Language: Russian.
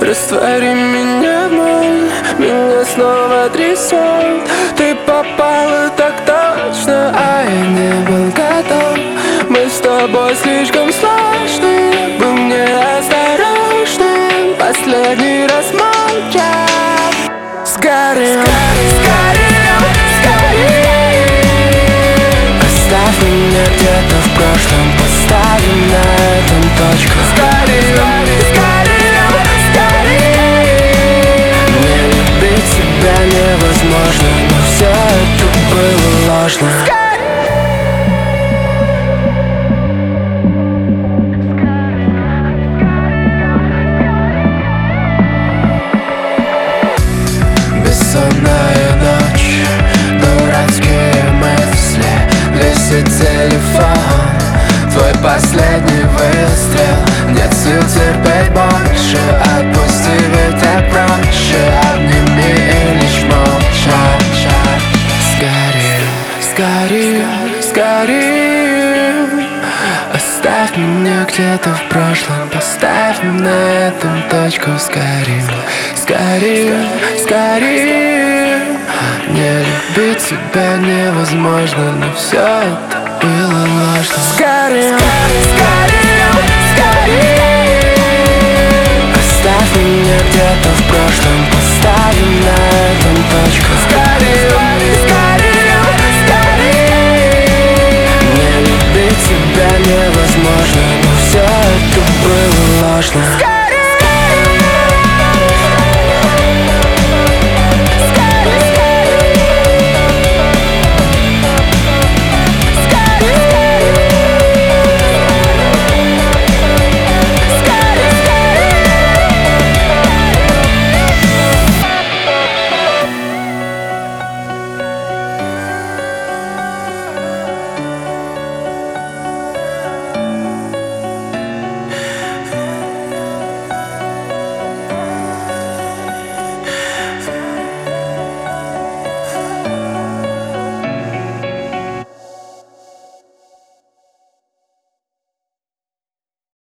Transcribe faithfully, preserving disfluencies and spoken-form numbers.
Раствори меня в ноль, меня снова трясет. Ты попала так точно, а я не был готов. Мы с тобой слишком сложны, будь неосторожным. Последний раз молча. Сгорим, сгорим, сгорим. Оставь меня где-то в прошлом, поставим на этом точку. Сгорим, сгорим, сгорим. Не любить тебя невозможно, но все это было ложно. Бессонная ночь, дурацкие мысли, висит телефон, твой последний выстрел. Нет сил терпеть больше, отпусти, ведь так проще. Обними и лишь молча. Сгорим, сгорим, сгорим. Оставь меня где-то в прошлом, поставь на этом точку. Сгорим, сгорим, сгорим. Не любить тебя невозможно, но все это было ложно. Сгорим, сгорим, сгорим. Оставь меня где-то в прошлом, поставим на этом точку. Сгорим, сгорим, сгорим. Не любить тебя невозможно, но все это было ложно.